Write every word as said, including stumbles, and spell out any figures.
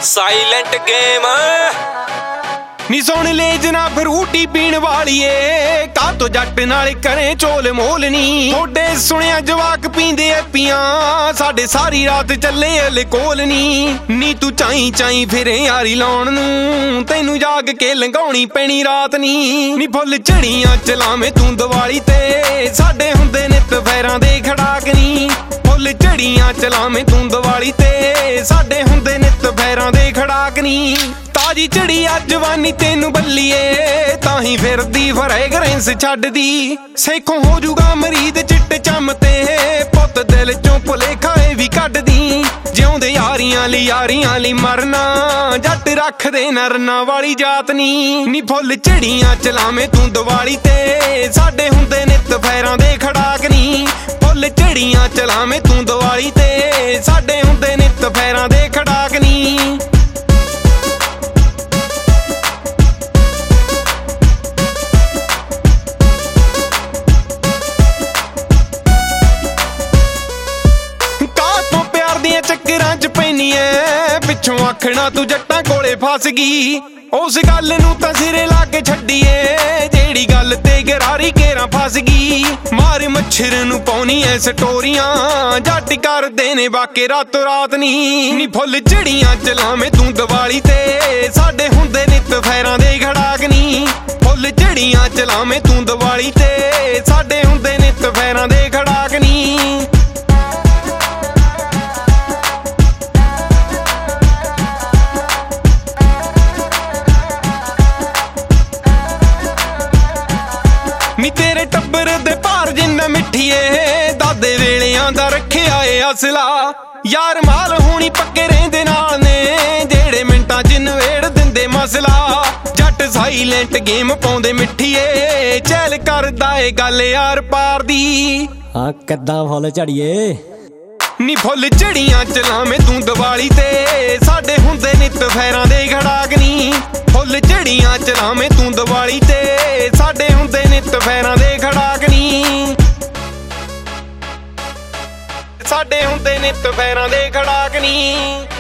Silent game नी सुन ले जना Frooti पीण वालीए का तो जट नाल करे चोल मोल नी थोड़े सुनिया जवाक पींदे पियां साडे सारी रात चले अले कोल नी नी तू चाई चाई फिरे यारी लाउण नूं तैनू जाग के लंघाउणी पैणी रात नी नी फुੱਲ झड़ियां चलावे तू दिवाली ते साडे हुंदे नित फैरां दे खड़ाक नी फुੱਲ झड़ियां चलावे तू दिवाली ते साडे हुंदे नित फैरां दे खड़ाक नी ताजी चढ़ी आ जवानी तेनू बल्लीए ताही फिरदी फ्रैगरेंस छड्डदी सेखों हो जूगा मरीद चिट्टे चम ते पुत दिल चों भुलेखा भी कड्डदी जिउंदे यारियां ली यारियां ली मरना जट रखदे नरना वाली जात नी नी फुੱਲ झड़ियां चलावे तू दिवाली ते साडे हुंदे नित फैरां दे खड़ाक नी फुੱਲ झड़ियां चलावे तू दिवाली ते साडे हुंदे नित फैरां दे खड़ाक नी चक्करां च पैनी ऐ पिछों आखना तू जट्टां कोले फस गई उस गल नूं तां सिरे ला के छड्डीए जेड़ी गल ते गरारी घेरां फस गई मार मच्छर नूं पाउणी ऐ स्टोरियां जट करदे ने वाके रातों रात नी नी फुੱਲ झड़ियां चलावे तू दिवाली ते साडे हुंदे नित फैरां दे खड़ाक नी फुੱਲ झड़ियां चलावे तू दिवाली ते साडे हुंदे नित फैरां दे खड़ाक नी नी तेरे टब्बर दे भार जिन्ना मिठिए दादे वेलियां दा रखिया ए असला यार माल होनी पक्के रहिंदे नाल ने जेड़े मिंटां च नवेड़ दिंदे मसला जट साइलेंट गेम पाउंदे मिठिए चैल करदा ए गल यार पार दी हां किद्दां फुੱਲ झड़िए नी फुੱਲ झड़ियां चलावे तू दिवाली ते साडे हुंदे नित फैरां दे खड़ाक नी फुੱਲ झड़ियां चलावे तू दिवाली ते साडे हुंदे नित फैरां दे खड़ाक नी साडे हुंदे नित फैरां दे खड़ाक नी।